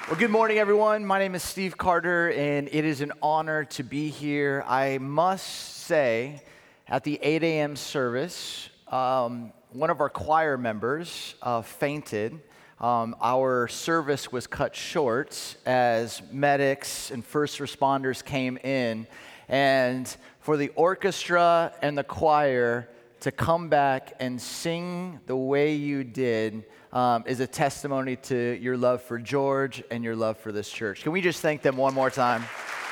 Well, good morning, everyone. My name is Steve Carter, and it is an honor to be here. I must say, at the 8 a.m. service, one of our choir members fainted. Our service was cut short as medics and first responders came in, and for the orchestra and the choir to come back and sing the way you did is a testimony to your love for George and your love for this church. Can we just thank them one more time?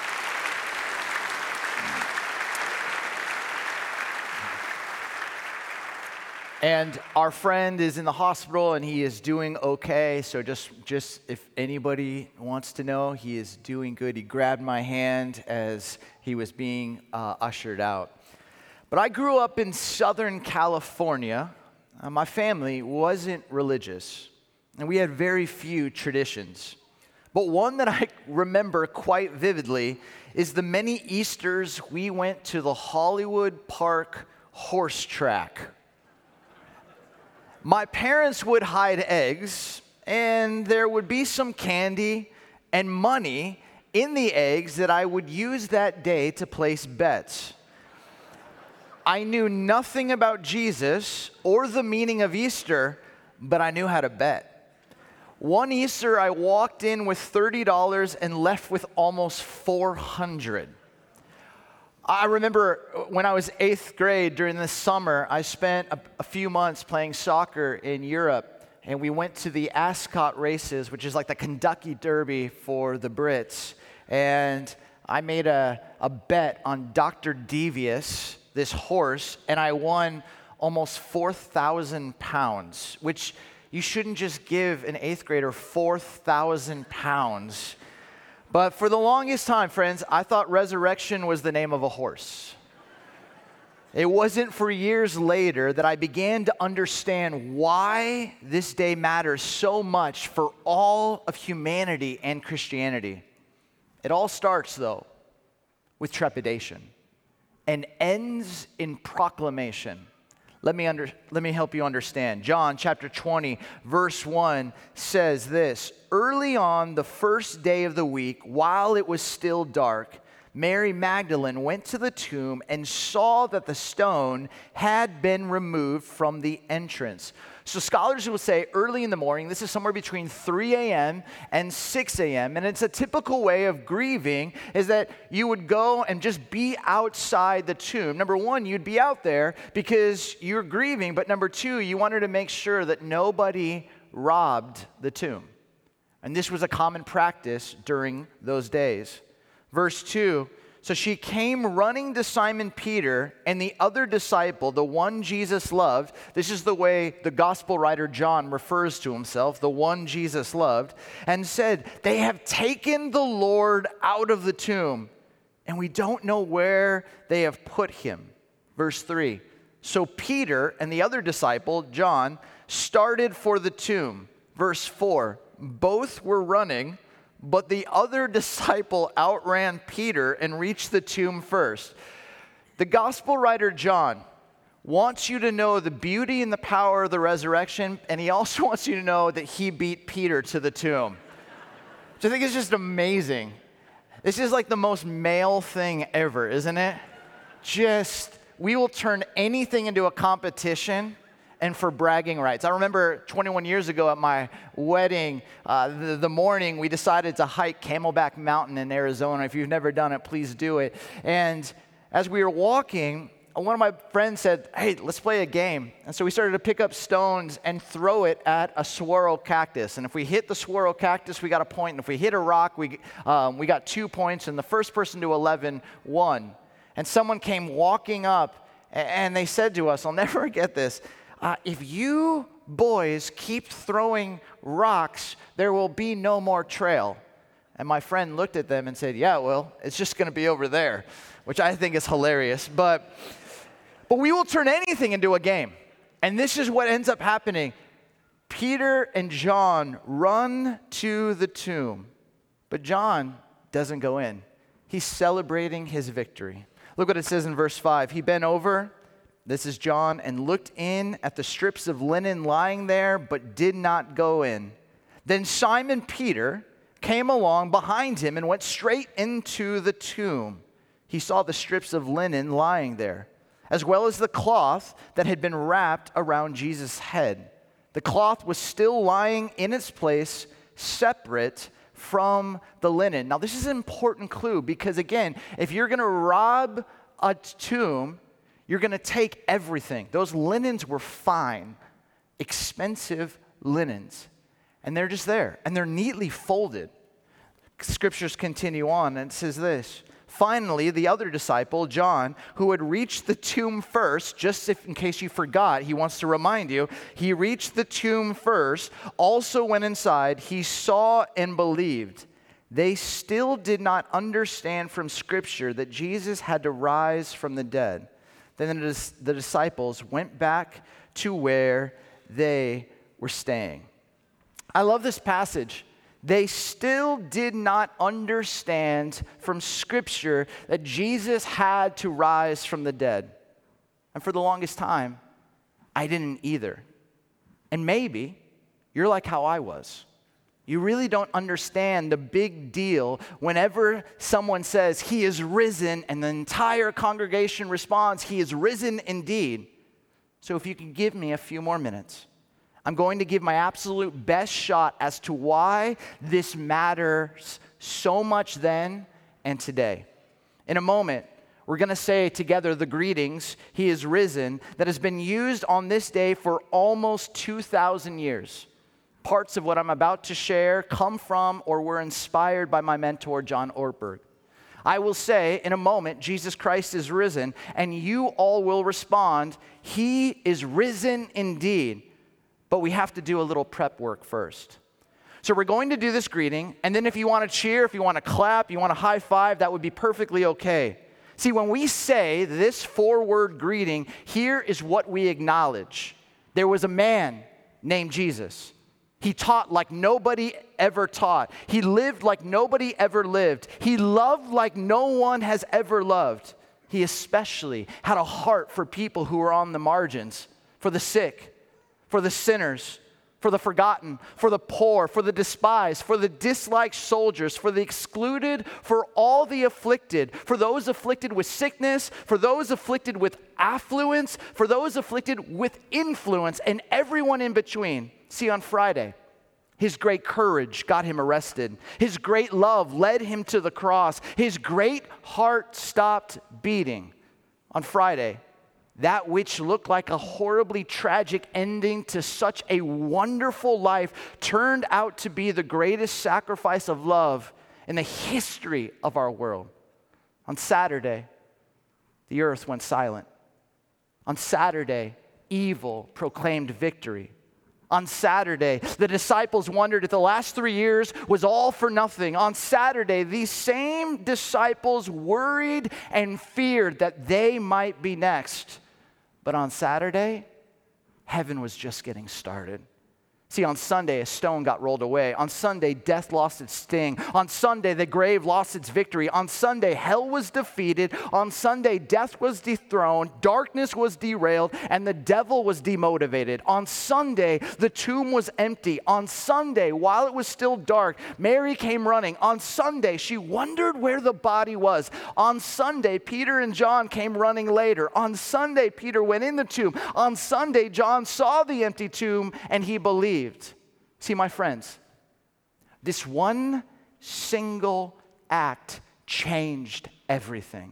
And our friend is in the hospital and he is doing okay. So just if anybody wants to know, he is doing good. He grabbed my hand as he was being ushered out. But I grew up in Southern California. My family wasn't religious, and we had very few traditions. But one that I remember quite vividly is the many Easters we went to the Hollywood Park horse track. My parents would hide eggs, and there would be some candy and money in the eggs that I would use that day to place bets. I knew nothing about Jesus or the meaning of Easter, but I knew how to bet. One Easter, I walked in with $30 and left with almost $400. I remember when I was 8th grade during the summer, I spent a few months playing soccer in Europe, and we went to the Ascot races, which is like the Kentucky Derby for the Brits, and I made a bet on Dr. Devious, this horse, and I won almost 4,000 pounds, which you shouldn't just give an 8th grader 4,000 pounds. But for the longest time, friends, I thought Resurrection was the name of a horse. It wasn't for years later that I began to understand why this day matters so much for all of humanity and Christianity. It all starts, though, with trepidation and ends in proclamation. Let me help you understand. John chapter 20, verse 1 says this: "Early on the first day of the week, while it was still dark, Mary Magdalene went to the tomb and saw that the stone had been removed from the entrance." So scholars will say early in the morning, this is somewhere between 3 a.m. and 6 a.m. And it's a typical way of grieving is that you would go and just be outside the tomb. Number one, you'd be out there because you're grieving. But number two, you wanted to make sure that nobody robbed the tomb. And this was a common practice during those days. Verse 2, "So she came running to Simon Peter and the other disciple, the one Jesus loved." This is the way the gospel writer John refers to himself, the one Jesus loved, and said, "They have taken the Lord out of the tomb, and we don't know where they have put him." Verse 3, "So Peter and the other disciple, John, started for the tomb." Verse 4, "Both were running, but the other disciple outran Peter and reached the tomb first." The gospel writer John wants you to know the beauty and the power of the resurrection, and he also wants you to know that he beat Peter to the tomb. Which I think is just amazing. This is like the most male thing ever, isn't it? We will turn anything into a competition and for bragging rights. I remember 21 years ago at my wedding, the morning we decided to hike Camelback Mountain in Arizona. If you've never done it, please do it. And as we were walking, one of my friends said, "Hey, let's play a game." And so we started to pick up stones and throw it at a swirl cactus. And if we hit the swirl cactus, we got a point. And if we hit a rock, we got 2 points. And the first person to 11 won. And someone came walking up, and they said to us, I'll never forget this, "If you boys keep throwing rocks, there will be no more trail." And my friend looked at them and said, "Yeah, well, it's just going to be over there," which I think is hilarious. But we will turn anything into a game. And this is what ends up happening. Peter and John run to the tomb, but John doesn't go in. He's celebrating his victory. Look what it says in verse 5. "He bent over," this is John, "and looked in at the strips of linen lying there, but did not go in. Then Simon Peter came along behind him and went straight into the tomb. He saw the strips of linen lying there, as well as the cloth that had been wrapped around Jesus' head. The cloth was still lying in its place, separate from the linen. Now, this is an important clue because, again, if you're going to rob a tomb, you're going to take everything. Those linens were fine, expensive linens, and they're just there, and they're neatly folded. Scriptures continue on, and it says this: finally, the other disciple, John, who had reached the tomb first, just in case you forgot, he wants to remind you, he reached the tomb first, also went inside. He saw and believed. They still did not understand from Scripture that Jesus had to rise from the dead. Then the disciples went back to where they were staying. I love this passage. They still did not understand from Scripture that Jesus had to rise from the dead. And for the longest time, I didn't either. And maybe you're like how I was. You really don't understand the big deal whenever someone says, "He is risen," and the entire congregation responds, "He is risen indeed." So if you can give me a few more minutes, I'm going to give my absolute best shot as to why this matters so much then and today. In a moment, we're going to say together the greetings, "He is risen," that has been used on this day for almost 2,000 years. Parts of what I'm about to share come from or were inspired by my mentor, John Ortberg. I will say in a moment, "Jesus Christ is risen," and you all will respond, "He is risen indeed." But we have to do a little prep work first. So we're going to do this greeting, and then if you want to cheer, if you want to clap, you want to high five, that would be perfectly okay. See, when we say this 4-word greeting, here is what we acknowledge. There was a man named Jesus. He taught like nobody ever taught. He lived like nobody ever lived. He loved like no one has ever loved. He especially had a heart for people who were on the margins, for the sick, for the sinners, for the forgotten, for the poor, for the despised, for the disliked soldiers, for the excluded, for all the afflicted, for those afflicted with sickness, for those afflicted with affluence, for those afflicted with influence, and everyone in between. See, on Friday, his great courage got him arrested. His great love led him to the cross. His great heart stopped beating. On Friday, that which looked like a horribly tragic ending to such a wonderful life turned out to be the greatest sacrifice of love in the history of our world. On Saturday, the earth went silent. On Saturday, evil proclaimed victory. On Saturday, the disciples wondered if the last 3 years was all for nothing. On Saturday, these same disciples worried and feared that they might be next. But on Saturday, heaven was just getting started. See, on Sunday, a stone got rolled away. On Sunday, death lost its sting. On Sunday, the grave lost its victory. On Sunday, hell was defeated. On Sunday, death was dethroned, darkness was derailed, and the devil was demotivated. On Sunday, the tomb was empty. On Sunday, while it was still dark, Mary came running. On Sunday, she wondered where the body was. On Sunday, Peter and John came running later. On Sunday, Peter went in the tomb. On Sunday, John saw the empty tomb, and he believed. See, my friends, this one single act changed everything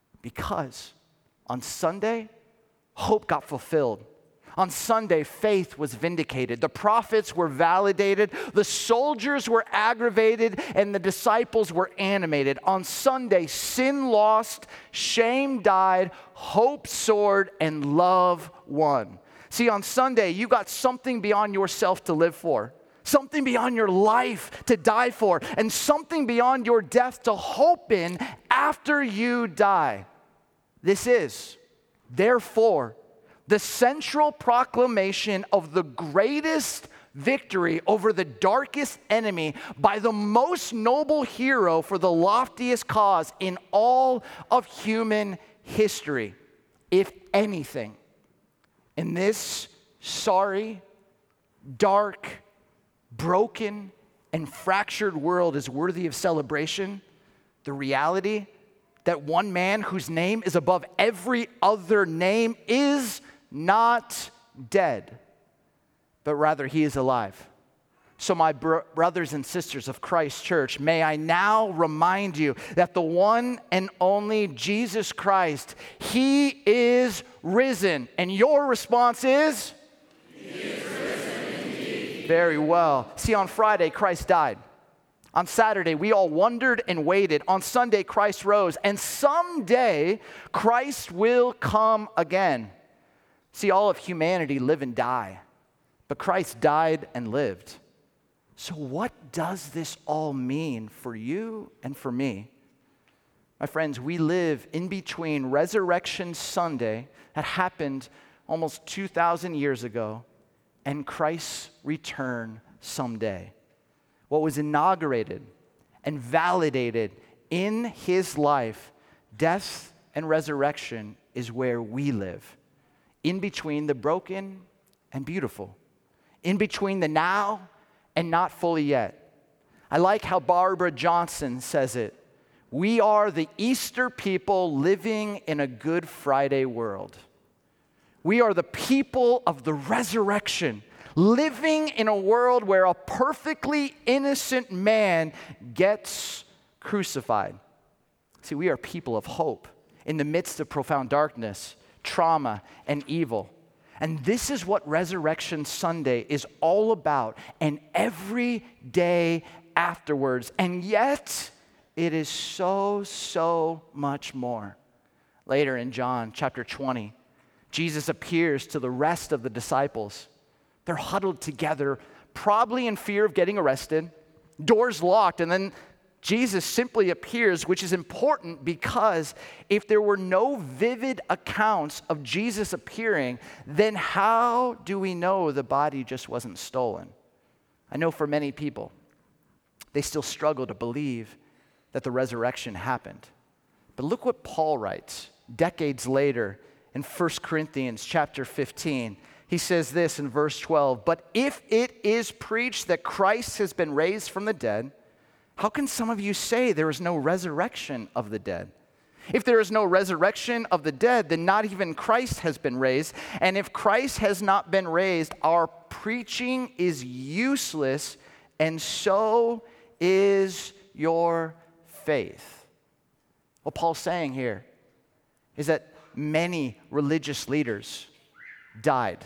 because on Sunday, hope got fulfilled. On Sunday, faith was vindicated. The prophets were validated. The soldiers were aggravated, and the disciples were animated. On Sunday, sin lost, shame died, hope soared, and love won. See, on Sunday, you got something beyond yourself to live for, something beyond your life to die for, and something beyond your death to hope in after you die. This is, therefore, the central proclamation of the greatest victory over the darkest enemy by the most noble hero for the loftiest cause in all of human history. If anything, in this sorry, dark, broken, and fractured world is worthy of celebration, the reality that one man whose name is above every other name is not dead, but rather he is alive. So my brothers and sisters of Christ Church, may I now remind you that the one and only Jesus Christ, he is risen. And your response is? He is risen indeed. Very well. See, on Friday, Christ died. On Saturday, we all wondered and waited. On Sunday, Christ rose. And someday, Christ will come again. See, all of humanity live and die. But Christ died and lived. So what does this all mean for you and for me? My friends, we live in between Resurrection Sunday that happened almost 2,000 years ago and Christ's return someday. What was inaugurated and validated in his life, death and resurrection, is where we live. In between the broken and beautiful. In between the now and not fully yet. I like how Barbara Johnson says it. We are the Easter people living in a Good Friday world. We are the people of the resurrection, living in a world where a perfectly innocent man gets crucified. See, we are people of hope in the midst of profound darkness, trauma, and evil. And this is what Resurrection Sunday is all about, and every day afterwards. And yet, it is so much more. Later in John chapter 20, Jesus appears to the rest of the disciples. They're huddled together, probably in fear of getting arrested, doors locked, and then Jesus simply appears, which is important because if there were no vivid accounts of Jesus appearing, then how do we know the body just wasn't stolen? I know for many people, they still struggle to believe that the resurrection happened. But look what Paul writes decades later in 1 Corinthians chapter 15. He says this in verse 12, "But if it is preached that Christ has been raised from the dead, how can some of you say there is no resurrection of the dead? If there is no resurrection of the dead, then not even Christ has been raised. And if Christ has not been raised, our preaching is useless, and so is your faith." What Paul's saying here is that many religious leaders died.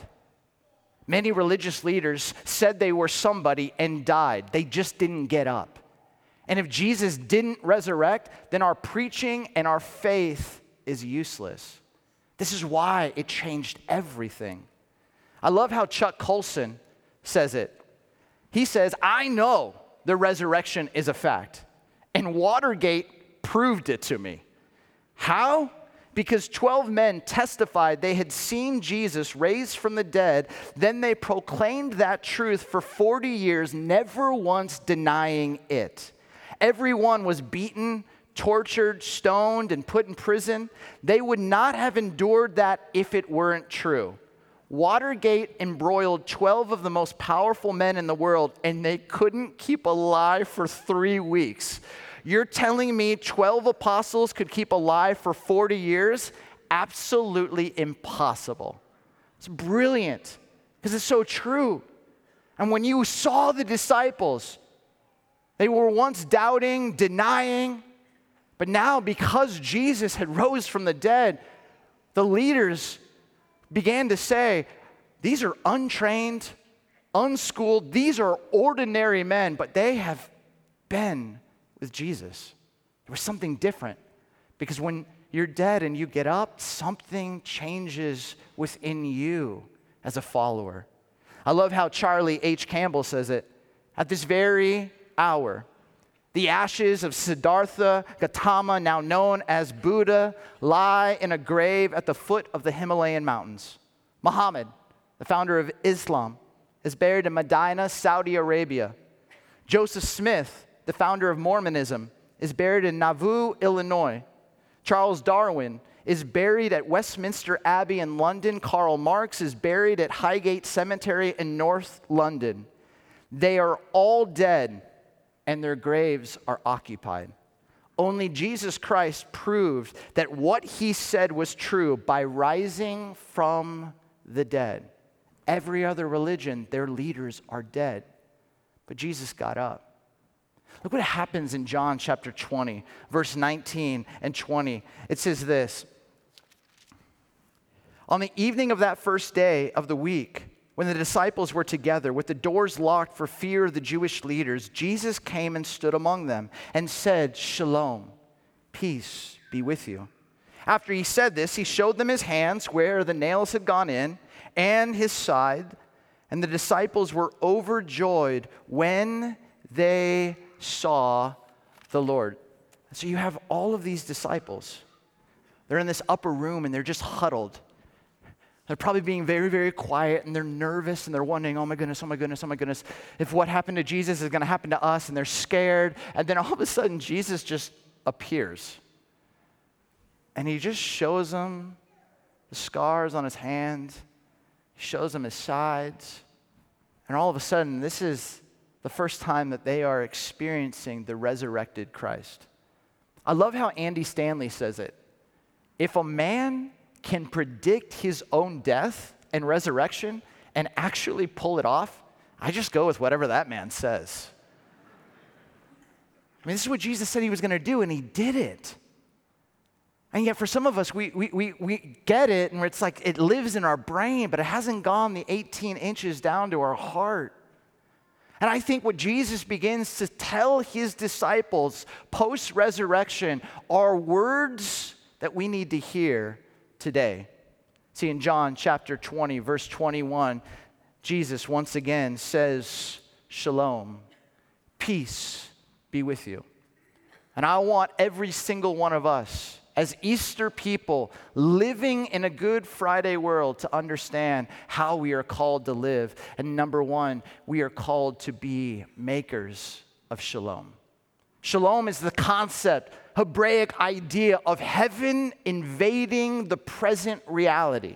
Many religious leaders said they were somebody and died. They just didn't get up. And if Jesus didn't resurrect, then our preaching and our faith is useless. This is why it changed everything. I love how Chuck Colson says it. He says, "I know the resurrection is a fact, and Watergate proved it to me." How? Because 12 men testified they had seen Jesus raised from the dead. Then they proclaimed that truth for 40 years, never once denying it. Everyone was beaten, tortured, stoned, and put in prison. They would not have endured that if it weren't true. Watergate embroiled 12 of the most powerful men in the world, and they couldn't keep alive for 3 weeks. You're telling me 12 apostles could keep alive for 40 years? Absolutely impossible. It's brilliant because it's so true. And when you saw the disciples, they were once doubting, denying, but now because Jesus had rose from the dead, the leaders began to say, these are untrained, unschooled, these are ordinary men, but they have been with Jesus. There was something different because when you're dead and you get up, something changes within you as a follower. I love how Charlie H. Campbell says it. At this very hour, the ashes of Siddhartha Gautama, now known as Buddha, lie in a grave at the foot of the Himalayan mountains. Muhammad, the founder of Islam, is buried in Medina, Saudi Arabia. Joseph Smith, the founder of Mormonism, is buried in Nauvoo, Illinois. Charles Darwin is buried at Westminster Abbey in London. Karl Marx is buried at Highgate Cemetery in North London. They are all dead, and their graves are occupied. Only Jesus Christ proved that what he said was true by rising from the dead. Every other religion, their leaders are dead. But Jesus got up. Look what happens in John chapter 20, verse 19 and 20. It says this: on the evening of that first day of the week, when the disciples were together with the doors locked for fear of the Jewish leaders, Jesus came and stood among them and said, "Shalom, peace be with you." After he said this, he showed them his hands where the nails had gone in and his side, and the disciples were overjoyed when they saw the Lord. So you have all of these disciples. They're in this upper room and they're just huddled. They're probably being very, very quiet, and they're nervous, and they're wondering, oh my goodness, oh my goodness, oh my goodness, if what happened to Jesus is going to happen to us, and they're scared. And then all of a sudden, Jesus just appears. And he just shows them the scars on his hands. He shows them his sides. And all of a sudden, this is the first time that they are experiencing the resurrected Christ. I love how Andy Stanley says it. If a man can predict his own death and resurrection and actually pull it off, I just go with whatever that man says. I mean, this is what Jesus said he was going to do, and he did it. And yet for some of us, we get it, and it's like it lives in our brain, but it hasn't gone the 18 inches down to our heart. And I think what Jesus begins to tell his disciples post-resurrection are words that we need to hear today. See, in John chapter 20, verse 21, Jesus once again says, "Shalom, peace be with you." And I want every single one of us, as Easter people living in a Good Friday world, to understand how we are called to live. And number one, we are called to be makers of shalom. Shalom is the concept, Hebraic idea of heaven invading the present reality.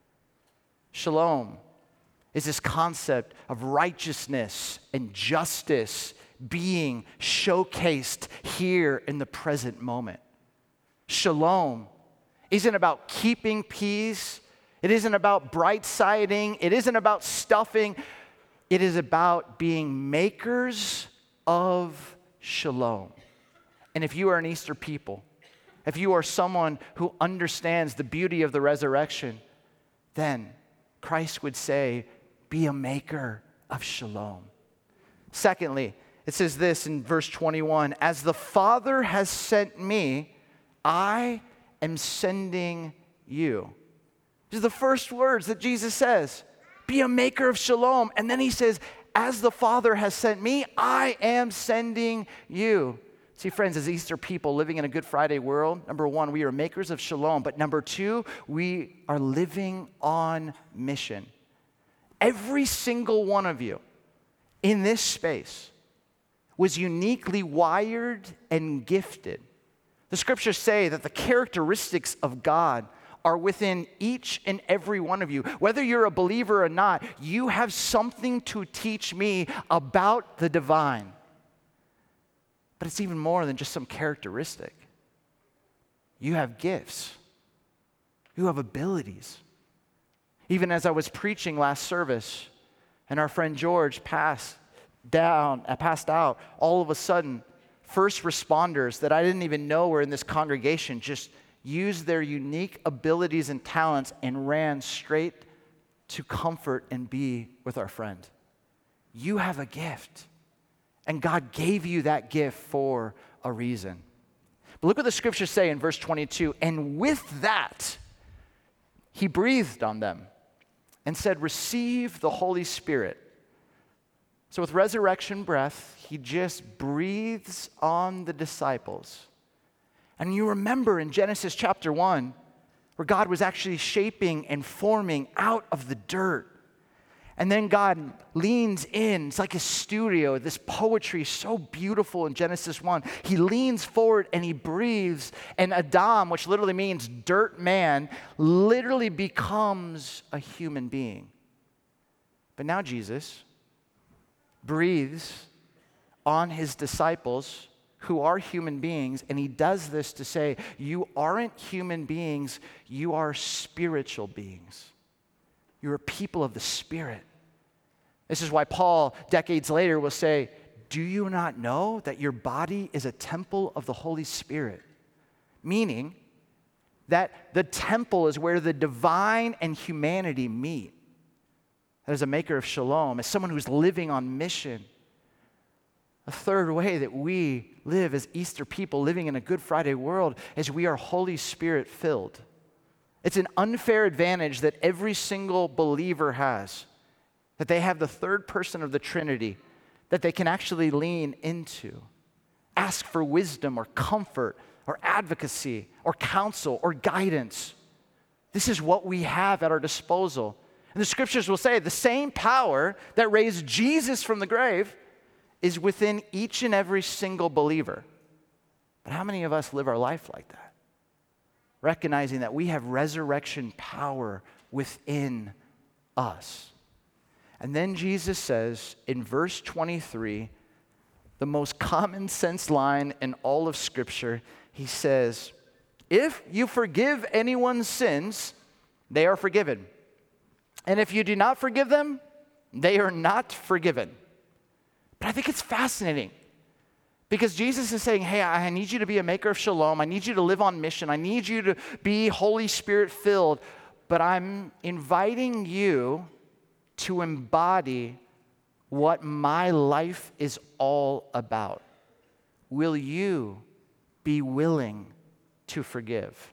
Shalom is this concept of righteousness and justice being showcased here in the present moment. Shalom isn't about keeping peace. It isn't about bright-siding. It isn't about stuffing. It is about being makers of shalom. And if you are an Easter people, if you are someone who understands the beauty of the resurrection, then Christ would say, be a maker of shalom. Secondly, it says this in verse 21, "As the Father has sent me, I am sending you." These are the first words that Jesus says. Be a maker of shalom. And then he says, as the Father has sent me, I am sending you. See, friends, as Easter people living in a Good Friday world, number one, we are makers of shalom. But number two, we are living on mission. Every single one of you in this space was uniquely wired and gifted. The scriptures say that the characteristics of God are within each and every one of you. Whether you're a believer or not, you have something to teach me about the divine. But it's even more than just some characteristic. You have gifts. You have abilities. Even as I was preaching last service, and our friend George passed out, all of a sudden, first responders that I didn't even know were in this congregation just used their unique abilities and talents and ran straight to comfort and be with our friend. You have a gift, and God gave you that gift for a reason. But look what the scriptures say in verse 22, "And with that, he breathed on them and said, 'Receive the Holy Spirit.'" So with resurrection breath, he just breathes on the disciples. And you remember in Genesis chapter 1, where God was actually shaping and forming out of the dirt. And then God leans in. It's like a studio. This poetry is so beautiful in Genesis 1. He leans forward and he breathes. And Adam, which literally means dirt man, literally becomes a human being. But now Jesus breathes on his disciples who are human beings, and he does this to say, you aren't human beings, you are spiritual beings. You're a people of the Spirit. This is why Paul, decades later, will say, do you not know that your body is a temple of the Holy Spirit? Meaning that the temple is where the divine and humanity meet. As a maker of shalom, as someone who's living on mission. A third way that we live as Easter people living in a Good Friday world is we are Holy Spirit filled. It's an unfair advantage that every single believer has, that they have the third person of the Trinity that they can actually lean into, ask for wisdom or comfort or advocacy or counsel or guidance. This is what we have at our disposal. And the scriptures will say the same power that raised Jesus from the grave is within each and every single believer. But how many of us live our life like that? Recognizing that we have resurrection power within us. And then Jesus says in verse 23, the most common sense line in all of Scripture, he says, if you forgive anyone's sins, they are forgiven. And if you do not forgive them, they are not forgiven. But I think it's fascinating because Jesus is saying, hey, I need you to be a maker of shalom. I need you to live on mission. I need you to be Holy Spirit filled. But I'm inviting you to embody what my life is all about. Will you be willing to forgive?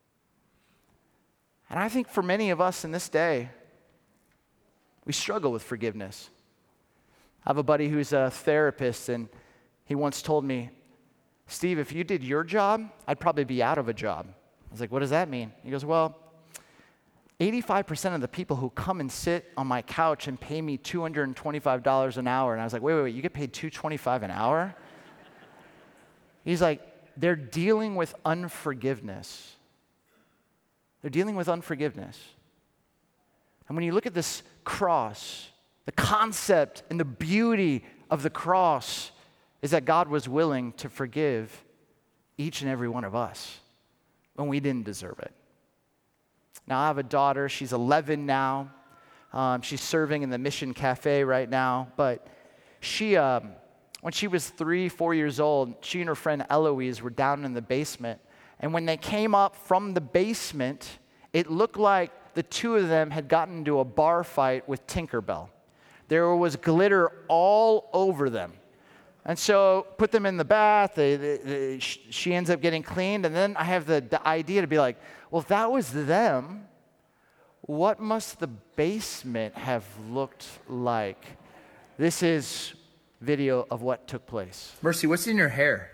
And I think for many of us in this day, we struggle with forgiveness. I have a buddy who's a therapist, and he once told me, Steve, if you did your job, I'd probably be out of a job. I was like, what does that mean? He goes, well, 85% of the people who come and sit on my couch and pay me $225 an hour, and I was like, wait, you get paid $225 an hour? He's like, they're dealing with unforgiveness. They're dealing with unforgiveness. And when you look at this cross, the concept and the beauty of the cross is that God was willing to forgive each and every one of us when we didn't deserve it. Now, I have a daughter. She's 11 now. She's serving in the Mission Cafe right now. But she, when she was 3-4 years old, she and her friend Eloise were down in the basement. And when they came up from the basement, it looked like the two of them had gotten into a bar fight with Tinkerbell. There was glitter all over them. And so put them in the bath, she ends up getting cleaned, and then I have the idea to be like, well, if that was them, what must the basement have looked like? This is video of what took place. Mercy, what's in your hair?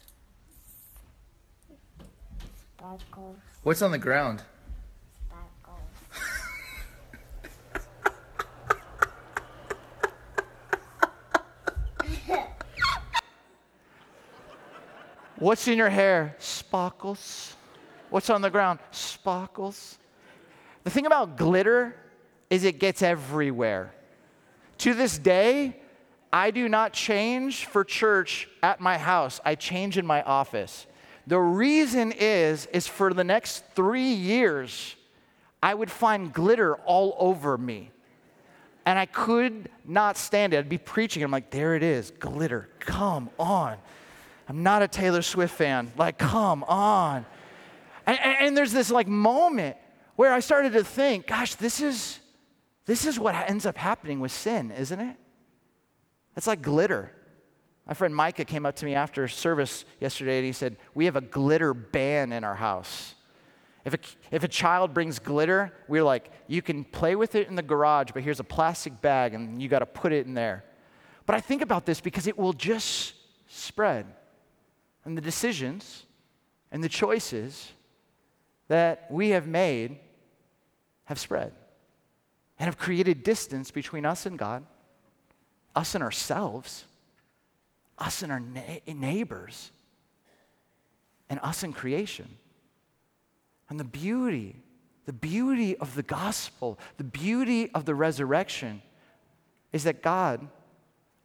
Sparkles. What's on the ground? Sparkles. What's in your hair? Sparkles. What's on the ground? Sparkles. The thing about glitter is it gets everywhere. To this day, I do not change for church at my house. I change in my office. The reason is for the next 3 years, I would find glitter all over me. And I could not stand it. I'd be preaching. I'm like, there it is, glitter. Come on. I'm not a Taylor Swift fan. Like, come on. And there's this like moment where I started to think, gosh, this is what ends up happening with sin, isn't it? It's like glitter. My friend Micah came up to me after service yesterday and he said, we have a glitter ban in our house. If a child brings glitter, we're like, you can play with it in the garage, but here's a plastic bag and you got to put it in there. But I think about this because it will just spread. And the decisions and the choices that we have made have spread and have created distance between us and God, us and ourselves, us and our neighbors, and us and creation. And the beauty of the gospel, the beauty of the resurrection is that God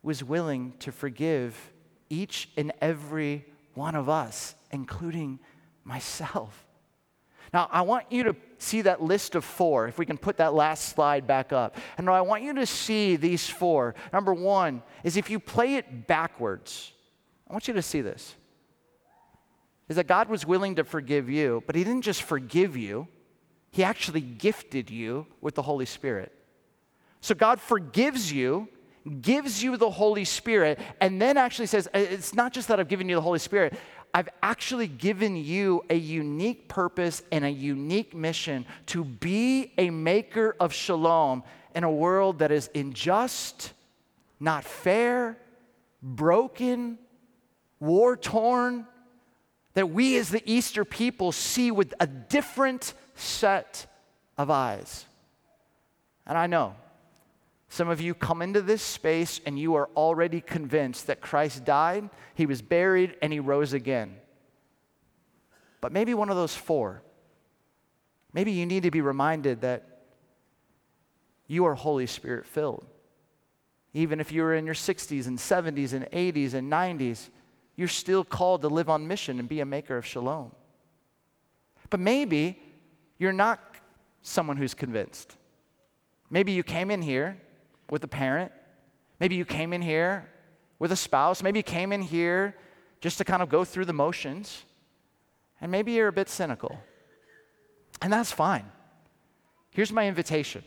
was willing to forgive each and every one of us, including myself. Now, I want you to see that list of 4, if we can put that last slide back up. And I want you to see these 4. Number 1 is if you play it backwards, I want you to see this. Is that God was willing to forgive you, but he didn't just forgive you, he actually gifted you with the Holy Spirit. So God forgives you, gives you the Holy Spirit, and then actually says, it's not just that I've given you the Holy Spirit, I've actually given you a unique purpose and a unique mission to be a maker of shalom in a world that is unjust, not fair, broken, war-torn, that we as the Easter people see with a different set of eyes. And I know some of you come into this space and you are already convinced that Christ died, he was buried, and he rose again. But maybe one of those 4, maybe you need to be reminded that you are Holy Spirit filled. Even if you were in your 60s and 70s and 80s and 90s, you're still called to live on mission and be a maker of shalom. But maybe you're not someone who's convinced. Maybe you came in here with a parent. Maybe you came in here with a spouse. Maybe you came in here just to kind of go through the motions. And maybe you're a bit cynical. And that's fine. Here's my invitation.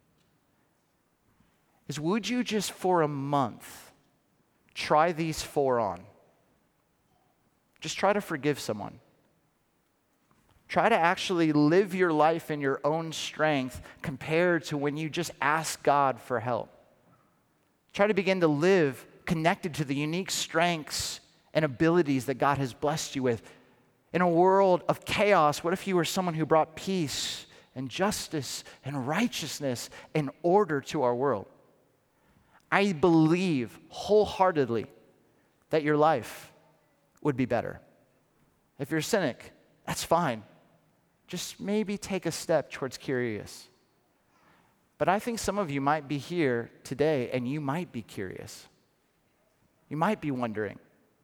Is would you just for a month try these 4 on? Just try to forgive someone. Try to actually live your life in your own strength compared to when you just ask God for help. Try to begin to live connected to the unique strengths and abilities that God has blessed you with. In a world of chaos, what if you were someone who brought peace and justice and righteousness and order to our world? I believe wholeheartedly that your life would be better. If you're a cynic, that's fine. Just maybe take a step towards curious. But I think some of you might be here today and you might be curious. You might be wondering.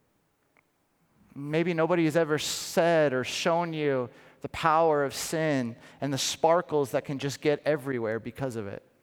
Maybe nobody has ever said or shown you the power of sin and the sparkles that can just get everywhere because of it.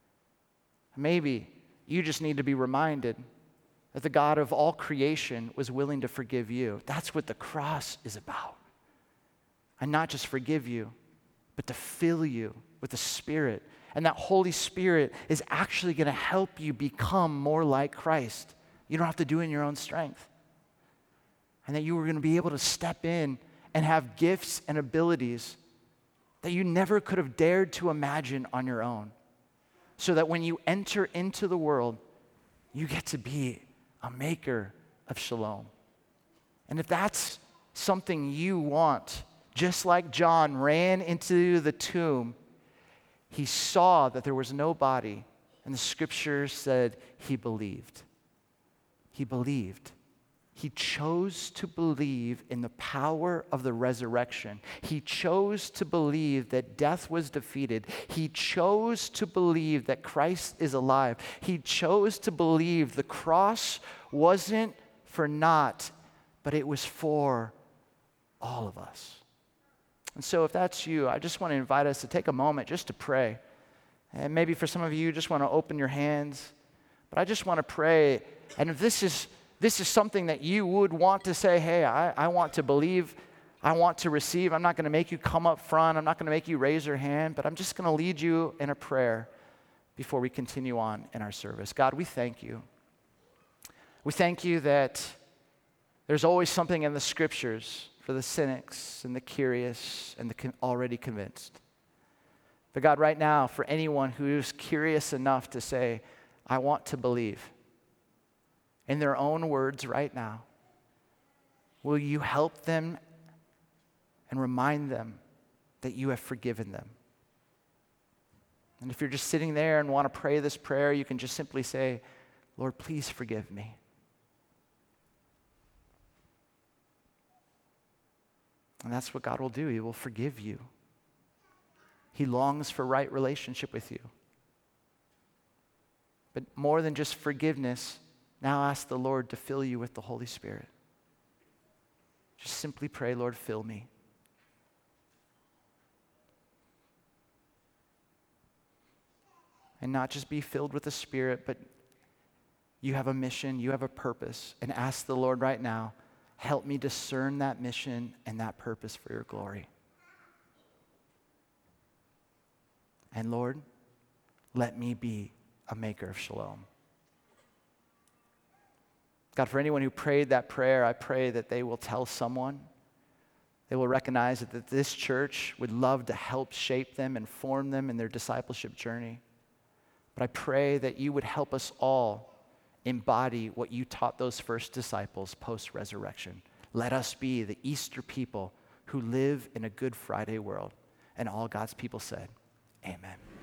Maybe you just need to be reminded that the God of all creation was willing to forgive you. That's what the cross is about. And not just forgive you, but to fill you with the Spirit. And that Holy Spirit is actually going to help you become more like Christ. You don't have to do it in your own strength. And that you are going to be able to step in and have gifts and abilities that you never could have dared to imagine on your own. So that when you enter into the world, you get to be a maker of shalom. And if that's something you want, just like John ran into the tomb, he saw that there was no body, and the scriptures said he believed. He believed. He chose to believe in the power of the resurrection. He chose to believe that death was defeated. He chose to believe that Christ is alive. He chose to believe the cross wasn't for naught, but it was for all of us. And so if that's you, I just want to invite us to take a moment just to pray. And maybe for some of you just want to open your hands. But I just want to pray. And if this is something that you would want to say, hey, I want to believe, I want to receive. I'm not going to make you come up front. I'm not going to make you raise your hand, but I'm just going to lead you in a prayer before we continue on in our service. God, we thank you. We thank you that there's always something in the scriptures for the cynics and the curious and the already convinced. But God, right now, for anyone who is curious enough to say, I want to believe, in their own words right now, will you help them and remind them that you have forgiven them? And if you're just sitting there and want to pray this prayer, you can just simply say, Lord, please forgive me. And that's what God will do. He will forgive you. He longs for right relationship with you. But more than just forgiveness, Now ask the Lord to fill you with the Holy Spirit. Just simply pray, Lord, fill me. And not just be filled with the Spirit, but you have a mission, you have a purpose. And ask the Lord right now, help me discern that mission and that purpose for your glory. And Lord, let me be a maker of shalom. God, for anyone who prayed that prayer, I pray that they will tell someone. They will recognize that this church would love to help shape them and form them in their discipleship journey. But I pray that you would help us all embody what you taught those first disciples post-resurrection. Let us be the Easter people who live in a Good Friday world. And all God's people said, amen.